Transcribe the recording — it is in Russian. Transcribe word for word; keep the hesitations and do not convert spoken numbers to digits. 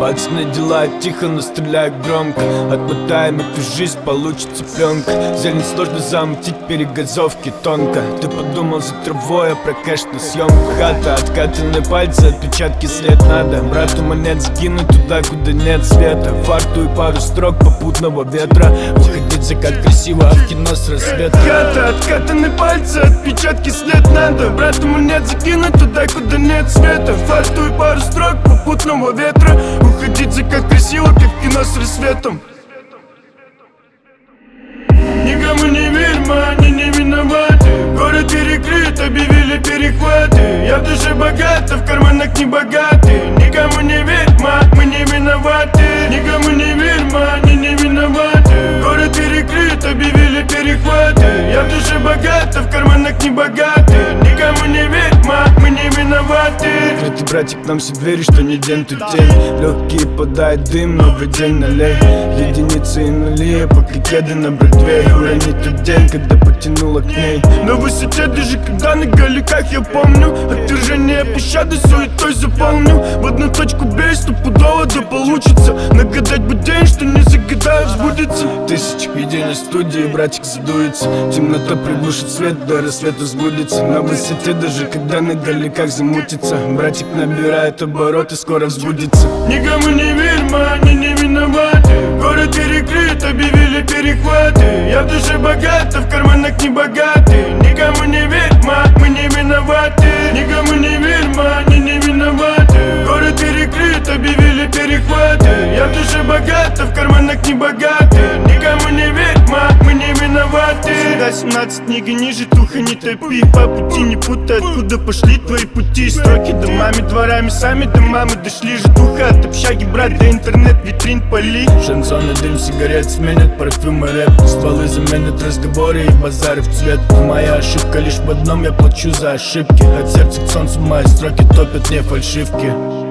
Пацаны делают тихо, но стреляют громко. Отмотаем эту жизнь, получится пленка. Зелень сложно замутить, перегазовки тонко. Ты подумал за травой, а про кэш на съемку. Хата, откатаны пальцы, отпечатки след надо. Брату монет закинуть туда, куда нет света. Фарту и пару строк попутного ветра. Выходить закат красиво, а в кино с рассвета. Хата, откатаны пальцы, отпечатки след надо. Брату монет закинуть туда, куда нет света. Фарту и пару строк попутного ветра. Уходить закат красиво, как в кино с рассветом. Никому не верь, мы, они не виноваты. Город перекрыт, объявили перехваты. Я в душе богата, в карманах не богаты. Никому не верь, мы, мы не виноваты. Никому не верь, мы, они не виноваты. Город перекрыт, объявили перехваты. Я в душе богата, в карманах не богаты. Никому не верь, мы, мы не виноваты. Открытый братик, нам все двери, что не день, тут день. Легкие подает дым, новый день налей. Единицы и нули, пока кеды на братве. Уронить тот день, когда потянуло к ней. На высоте, даже когда на галиках, я помню. Отвержение пощады суетой заполню. В одну точку бей, стопудово да получится. Нагадать бы день, что не загадаю, сбудется. Тысячи видений студии, братик задуется. Темнота приглушит свет, до рассвета сбудется. На высоте, даже когда на галиках замутится. Братик набирает обороты, скоро взбудется. Никому не верь, мы, они не виноваты. Город перекрыт, объявили перехваты. Я в душе богата, в карманах не богаты. Никому не верь, мы, мы не виноваты. Никому не верь, мы, они не виноваты. Город перекрыт, объявили перехваты. Я в душе богата, в карманах не богаты. Никому не верь, мы, мы не виноваты. Всегда семнадцать, книги ниже, туха не топи. По пути не путай, откуда пошли твои пути. Строки домами, дворами, сами до мамы дошли. Житуха от общаги, брат, до интернет, витрин поли. Шансон и дым сигарет сменят парфюм и рэп. Стволы заменят разговоры и базары в цвет. Моя ошибка лишь в одном, я плачу за ошибки. От сердца к солнцу мои строки топят не фальшивки.